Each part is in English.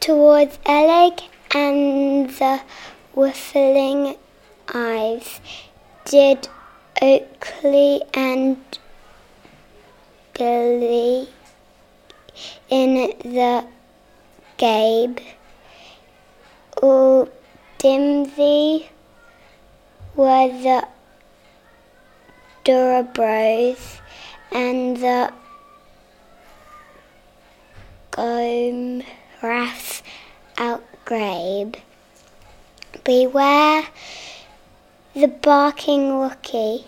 towards Eleg and the whiffling eyes, did Oakley and Billy in the gabe. All dimsy were the Durabros and the Gomrath outgrabe. Beware the barking rookie,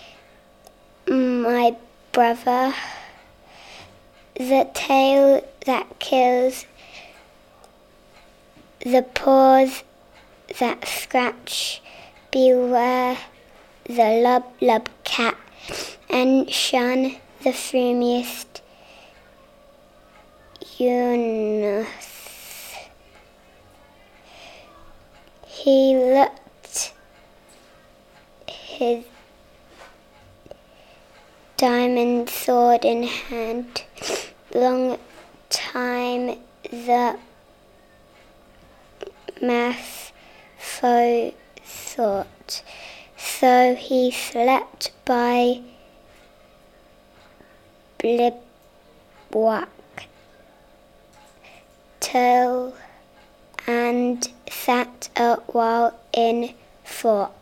my brother, the tail that kills, the paws that scratch. Beware the lub cat, and shun the frumiest Eunice. He looked his diamond sword in hand. Long time the mass foe thought, so he slept by Blibwack till and sat a while in thought.